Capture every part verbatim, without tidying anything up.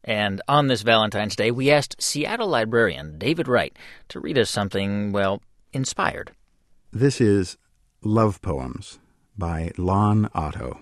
And on this Valentine's Day, we asked Seattle librarian David Wright to read us something, well, inspired. This is Love Poems by Lon Otto.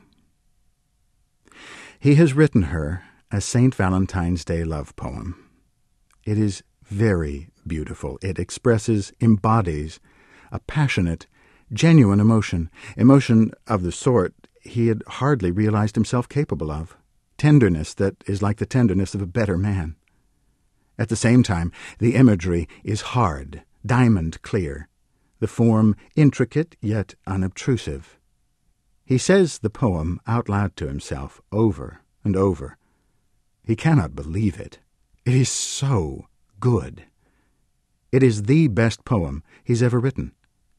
He has written her a Saint Valentine's Day love poem. It is very beautiful. It expresses, embodies a passionate, genuine emotion, emotion of the sort he had hardly realized himself capable of, tenderness that is like the tenderness of a better man. At the same time, the imagery is hard, diamond clear, the form intricate yet unobtrusive. He says the poem out loud to himself over and over. He cannot believe it. It is so good. It is the best poem he's ever written.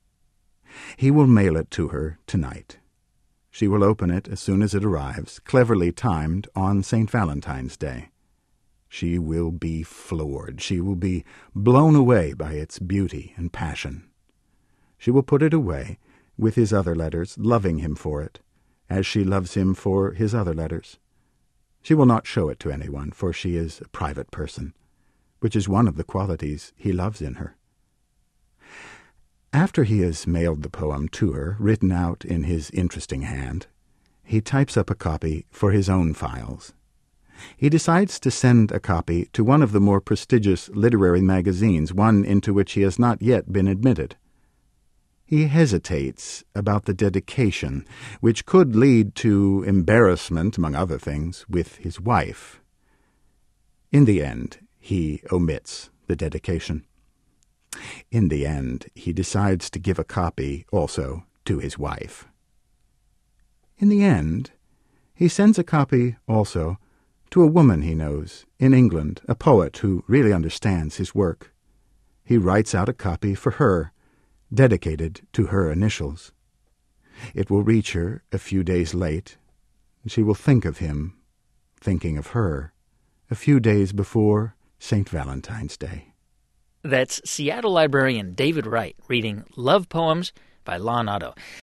He will mail it to her tonight. She will open it as soon as it arrives, cleverly timed on Saint Valentine's Day. She will be floored. She will be blown away by its beauty and passion. She will put it away with his other letters, loving him for it, as she loves him for his other letters. She will not show it to anyone, for she is a private person, which is one of the qualities he loves in her. After he has mailed the poem to her, written out in his interesting hand, he types up a copy for his own files. He decides to send a copy to one of the more prestigious literary magazines, one into which he has not yet been admitted. He hesitates about the dedication, which could lead to embarrassment, among other things, with his wife. In the end, he omits the dedication. In the end, he decides to give a copy also to his wife. In the end, he sends a copy also to a woman he knows in England, a poet who really understands his work. He writes out a copy for her, dedicated to her initials. It will reach her a few days late, and she will think of him, thinking of her, a few days before Saint Valentine's Day. That's Seattle librarian David Wright reading Love Poems by Lon Otto.